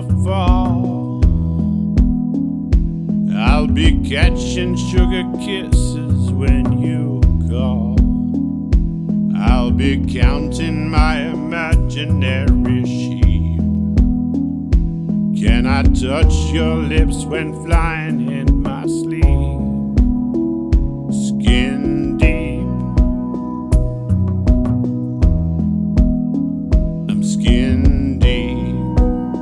fall. I'll be catching sugar kisses when you call. I'll be counting my imaginary sheep. Can I touch your lips when flying in my sleep? Skin deep, I'm skin deep.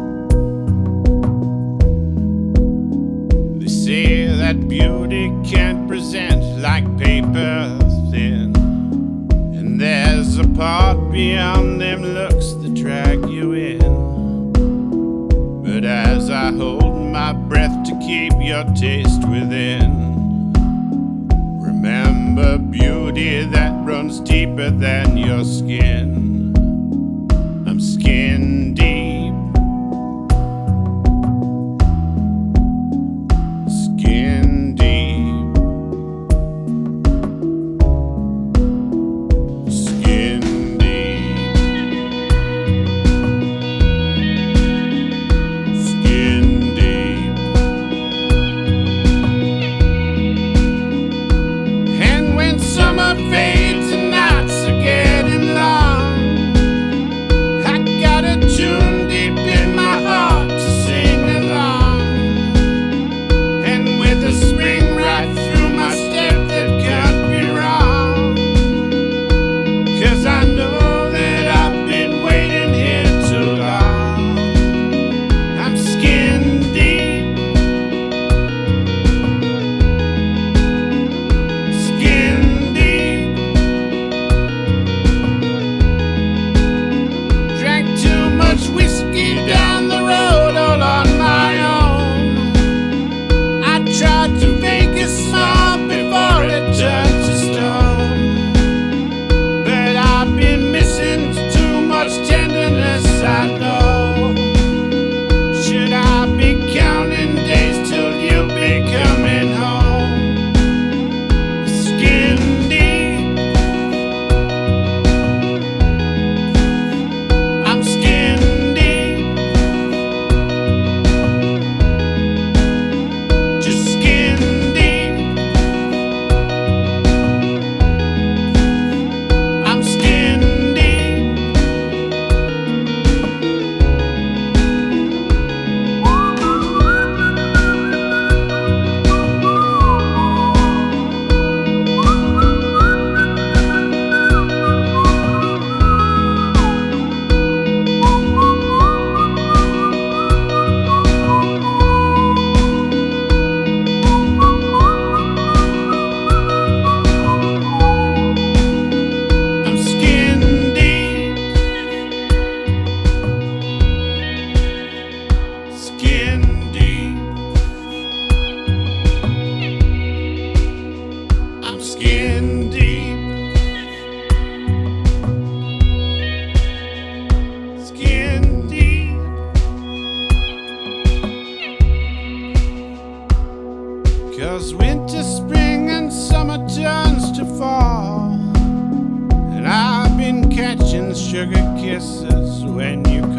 They say that beauty can't present like paper thin, and there's a part beyond them looks that drag you in. But as I hold my breath to keep your taste within, remember beauty that runs deeper than your skin. I'm skin deep, skin deep, skin deep, skin deep. And when summer fades and nights are getting long, I got a tune deep in my heart to sing along. And with a spring right through my step that can't be wrong, 'cause I know that I've been waiting here too long. I'm skin deep, skin deep. Drank too much whiskey down the road all on my own. I tried to make it small before it turned to stone, but I've been missing too much tenderness, I know. Should I be counting days till you'll be coming home? Skin deep, I'm skin deep, just skin deep, I'm skin deep. I'm skin deep, skin deep, I'm skin deep, skin deep. 'Cause winter, spring, and summer turns to fall, and I've been catching sugar kisses when you